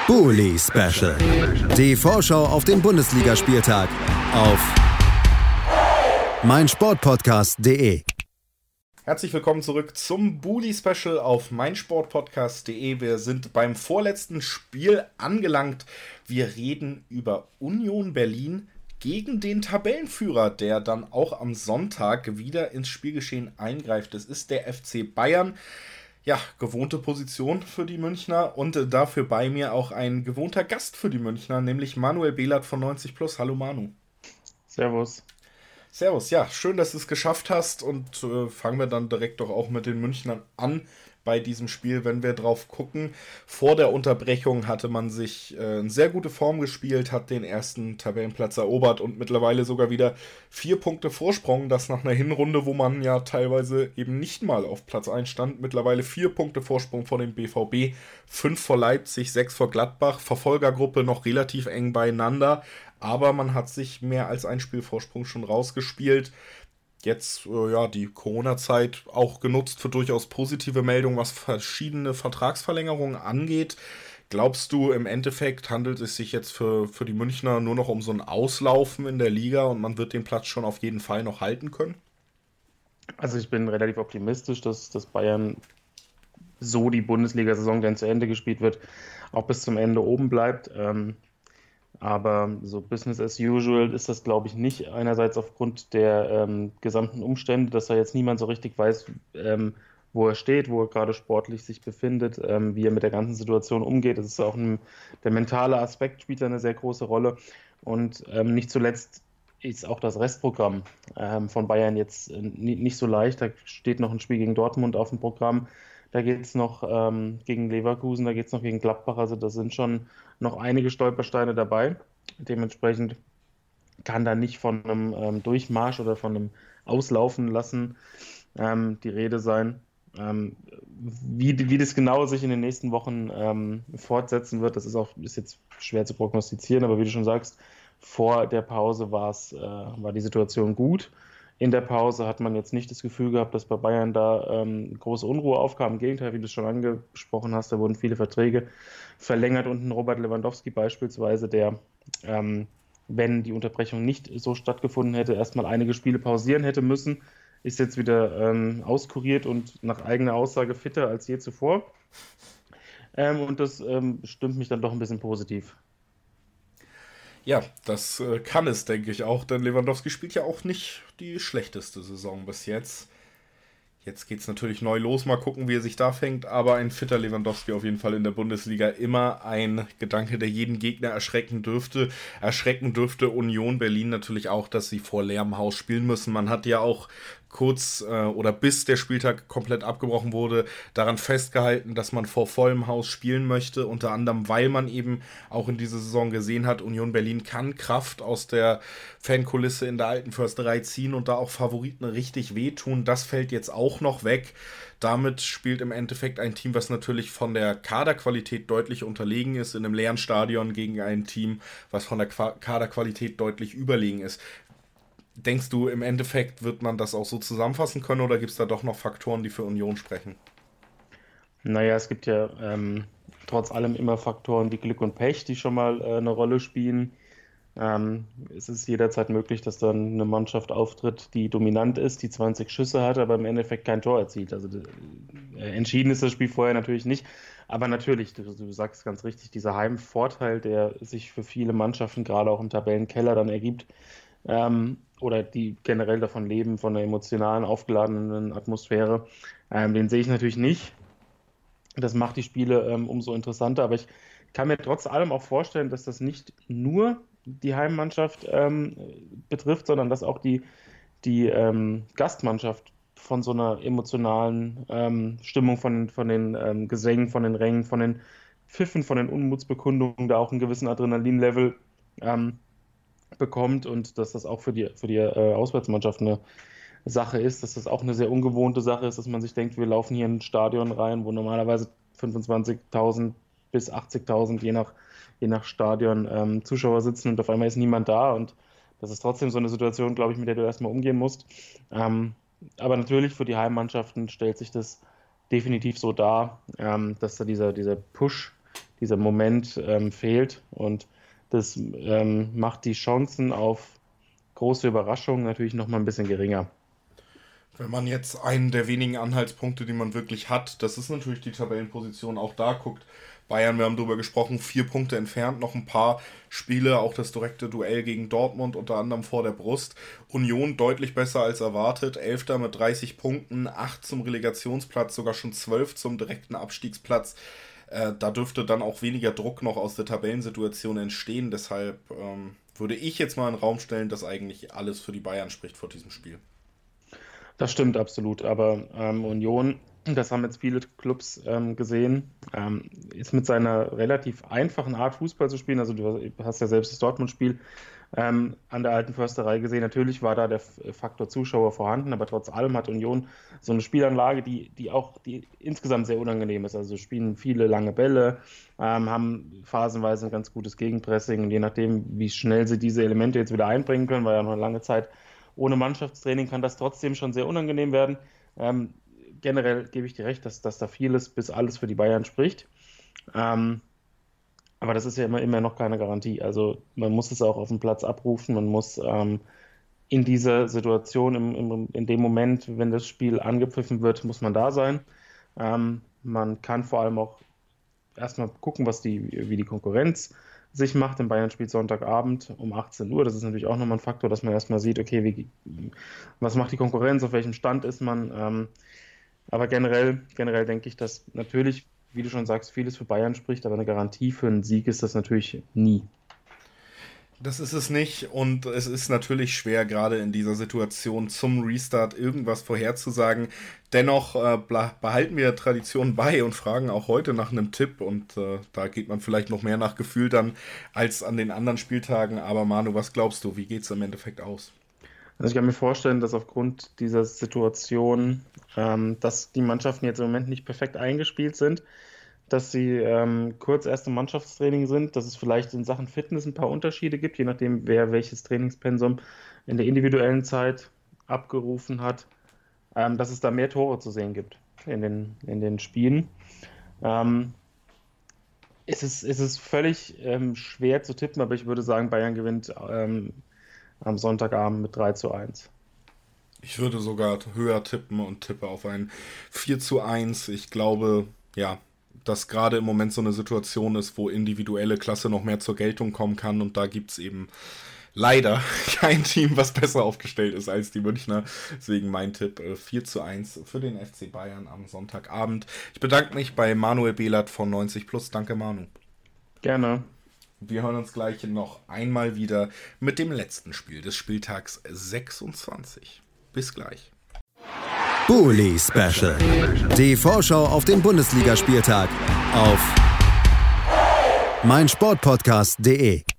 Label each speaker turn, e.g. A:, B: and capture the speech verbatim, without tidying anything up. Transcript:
A: Bully Special. Die Vorschau auf den Bundesligaspieltag auf meinsportpodcast punkt de.
B: Herzlich willkommen zurück zum Bully Special auf meinsportpodcast punkt de. Wir sind beim vorletzten Spiel angelangt. Wir reden über Union Berlin gegen den Tabellenführer, der dann auch am Sonntag wieder ins Spielgeschehen eingreift. Es ist der F C Bayern. Ja, gewohnte Position für die Münchner und dafür bei mir auch ein gewohnter Gast für die Münchner, nämlich Manuel Behlert von neunzig plus. Hallo Manu.
C: Servus.
B: Servus, ja, schön, dass du es geschafft hast und äh, fangen wir dann direkt doch auch mit den Münchnern an bei diesem Spiel, wenn wir drauf gucken. Vor der Unterbrechung hatte man sich äh, in sehr gute Form gespielt, hat den ersten Tabellenplatz erobert und mittlerweile sogar wieder vier Punkte Vorsprung. Das nach einer Hinrunde, wo man ja teilweise eben nicht mal auf Platz eins stand. Mittlerweile vier Punkte Vorsprung vor dem B V B, fünf vor Leipzig, sechs vor Gladbach. Verfolgergruppe noch relativ eng beieinander, aber man hat sich mehr als ein Spielvorsprung schon rausgespielt. Jetzt, äh, ja, die Corona-Zeit auch genutzt für durchaus positive Meldungen, was verschiedene Vertragsverlängerungen angeht. Glaubst du, im Endeffekt handelt es sich jetzt für, für die Münchner nur noch um so ein Auslaufen in der Liga und man wird den Platz schon auf jeden Fall noch halten können?
C: Also ich bin relativ optimistisch, dass, dass Bayern so die Bundesliga-Saison, die dann zu Ende gespielt wird, auch bis zum Ende oben bleibt. Ähm, Aber so Business as usual ist das, glaube ich, nicht. Einerseits aufgrund der ähm, gesamten Umstände, dass da jetzt niemand so richtig weiß, ähm, wo er steht, wo er gerade sportlich sich befindet, ähm, wie er mit der ganzen Situation umgeht. Das ist auch ein, der mentale Aspekt spielt da eine sehr große Rolle. Und ähm, nicht zuletzt ist auch das Restprogramm ähm, von Bayern jetzt äh, nicht so leicht. Da steht noch ein Spiel gegen Dortmund auf dem Programm. Da geht es noch ähm, gegen Leverkusen, da geht es noch gegen Gladbach. Also da sind schon noch einige Stolpersteine dabei. Dementsprechend kann da nicht von einem ähm, Durchmarsch oder von einem Auslaufen lassen ähm, die Rede sein. Ähm, wie, wie das genau sich in den nächsten Wochen ähm, fortsetzen wird, das ist auch ist jetzt schwer zu prognostizieren, aber wie du schon sagst, vor der Pause war's, äh, war die Situation gut. In der Pause hat man jetzt nicht das Gefühl gehabt, dass bei Bayern da ähm, große Unruhe aufkam. Im Gegenteil, wie du es schon angesprochen hast, da wurden viele Verträge verlängert und ein Robert Lewandowski beispielsweise, der, ähm, wenn die Unterbrechung nicht so stattgefunden hätte, erstmal einige Spiele pausieren hätte müssen, ist jetzt wieder ähm, auskuriert und nach eigener Aussage fitter als je zuvor. Ähm, und das ähm, stimmt mich dann doch ein bisschen positiv.
B: Ja, das äh, kann es, denke ich auch, denn Lewandowski spielt ja auch nicht die schlechteste Saison bis jetzt. Jetzt geht es natürlich neu los, mal gucken, wie er sich da fängt, aber ein fitter Lewandowski auf jeden Fall in der Bundesliga immer ein Gedanke, der jeden Gegner erschrecken dürfte. Erschrecken dürfte Union Berlin natürlich auch, dass sie vor leerem Haus spielen müssen. Man hat ja auch kurz äh, oder bis der Spieltag komplett abgebrochen wurde, daran festgehalten, dass man vor vollem Haus spielen möchte, unter anderem, weil man eben auch in dieser Saison gesehen hat, Union Berlin kann Kraft aus der Fankulisse in der alten Försterei ziehen und da auch Favoriten richtig wehtun. Das fällt jetzt auch noch weg. Damit spielt im Endeffekt ein Team, was natürlich von der Kaderqualität deutlich unterlegen ist, in einem leeren Stadion gegen ein Team, was von der Qua- Kaderqualität deutlich überlegen ist. Denkst du, im Endeffekt wird man das auch so zusammenfassen können oder gibt es da doch noch Faktoren, die für Union sprechen?
C: Naja, es gibt ja ähm, trotz allem immer Faktoren wie Glück und Pech, die schon mal äh, eine Rolle spielen. Ähm, es ist jederzeit möglich, dass dann eine Mannschaft auftritt, die dominant ist, die zwanzig Schüsse hat, aber im Endeffekt kein Tor erzielt. Also äh, entschieden ist das Spiel vorher natürlich nicht. Aber natürlich, du, du sagst ganz richtig, dieser Heimvorteil, der sich für viele Mannschaften gerade auch im Tabellenkeller dann ergibt, ähm, oder die generell davon leben, von der emotionalen, aufgeladenen Atmosphäre, ähm, den sehe ich natürlich nicht. Das macht die Spiele ähm, umso interessanter, aber ich kann mir trotz allem auch vorstellen, dass das nicht nur die Heimmannschaft ähm, betrifft, sondern dass auch die, die ähm, Gastmannschaft von so einer emotionalen ähm, Stimmung, von, von den ähm, Gesängen, von den Rängen, von den Pfiffen, von den Unmutsbekundungen da auch einen gewissen Adrenalinlevel ähm, bekommt und dass das auch für die, für die äh, Auswärtsmannschaft eine Sache ist, dass das auch eine sehr ungewohnte Sache ist, dass man sich denkt, wir laufen hier in ein Stadion rein, wo normalerweise fünfundzwanzigtausend bis achtzigtausend, je nach, je nach Stadion, ähm, Zuschauer sitzen und auf einmal ist niemand da und das ist trotzdem so eine Situation, glaube ich, mit der du erstmal umgehen musst. Ähm, aber natürlich für die Heimmannschaften stellt sich das definitiv so dar, ähm, dass da dieser, dieser Push dieser Moment ähm, fehlt und das ähm, macht die Chancen auf große Überraschungen natürlich nochmal ein bisschen geringer.
B: Wenn man jetzt einen der wenigen Anhaltspunkte, die man wirklich hat, das ist natürlich die Tabellenposition, auch da guckt Bayern, wir haben darüber gesprochen, vier Punkte entfernt, noch ein paar Spiele, auch das direkte Duell gegen Dortmund unter anderem vor der Brust. Union deutlich besser als erwartet, Elfter mit dreißig Punkten, acht zum Relegationsplatz, sogar schon zwölf zum direkten Abstiegsplatz. Äh, da dürfte dann auch weniger Druck noch aus der Tabellensituation entstehen, deshalb ähm, würde ich jetzt mal in den Raum stellen, dass eigentlich alles für die Bayern spricht vor diesem Spiel.
C: Das stimmt absolut, aber ähm, Union, das haben jetzt viele Clubs ähm, gesehen, ähm, ist mit seiner relativ einfachen Art Fußball zu spielen, also du hast ja selbst das Dortmund-Spiel ähm, an der Alten Försterei gesehen, natürlich war da der Faktor Zuschauer vorhanden, aber trotz allem hat Union so eine Spielanlage, die, die auch die insgesamt sehr unangenehm ist, also spielen viele lange Bälle, ähm, haben phasenweise ein ganz gutes Gegenpressing und je nachdem, wie schnell sie diese Elemente jetzt wieder einbringen können, war ja noch eine lange Zeit ohne Mannschaftstraining, kann das trotzdem schon sehr unangenehm werden. Ähm, generell gebe ich dir recht, dass, dass da vieles bis alles für die Bayern spricht. Ähm, aber das ist ja immer, immer noch keine Garantie. Also man muss es auch auf dem Platz abrufen. Man muss ähm, in dieser Situation, im, im, in dem Moment, wenn das Spiel angepfiffen wird, muss man da sein. Ähm, man kann vor allem auch erstmal gucken, was die, wie die Konkurrenz sich macht. In Bayern spielt Sonntagabend um achtzehn Uhr. Das ist natürlich auch nochmal ein Faktor, dass man erstmal sieht, okay, wie, was macht die Konkurrenz, auf welchem Stand ist man. Ähm, aber generell, generell denke ich, dass natürlich, wie du schon sagst, vieles für Bayern spricht, aber eine Garantie für einen Sieg ist das natürlich nie.
B: Das ist es nicht und es ist natürlich schwer, gerade in dieser Situation zum Restart irgendwas vorherzusagen. Dennoch äh, behalten wir Tradition bei und fragen auch heute nach einem Tipp und äh, da geht man vielleicht noch mehr nach Gefühl dann als an den anderen Spieltagen. Aber Manu, was glaubst du, wie geht es im Endeffekt aus?
C: Also ich kann mir vorstellen, dass aufgrund dieser Situation, ähm, dass die Mannschaften jetzt im Moment nicht perfekt eingespielt sind, dass sie ähm, kurz erst im Mannschaftstraining sind, dass es vielleicht in Sachen Fitness ein paar Unterschiede gibt, je nachdem, wer welches Trainingspensum in der individuellen Zeit abgerufen hat, ähm, dass es da mehr Tore zu sehen gibt in den, in den Spielen. Ähm, es, ist, es ist völlig ähm, schwer zu tippen, aber ich würde sagen, Bayern gewinnt ähm, am Sonntagabend mit drei zu eins.
B: Ich würde sogar höher tippen und tippe auf ein vier zu eins. Ich glaube, ja, dass gerade im Moment so eine Situation ist, wo individuelle Klasse noch mehr zur Geltung kommen kann und da gibt es eben leider kein Team, was besser aufgestellt ist als die Münchner. Deswegen mein Tipp vier zu eins für den F C Bayern am Sonntagabend. Ich bedanke mich bei Manuel Behlert von neunzig plus. Danke, Manu.
C: Gerne.
B: Wir hören uns gleich noch einmal wieder mit dem letzten Spiel des Spieltags sechsundzwanzig. Bis gleich.
A: Bully Special. Die Vorschau auf den Bundesligaspieltag auf meinsportpodcast punkt de.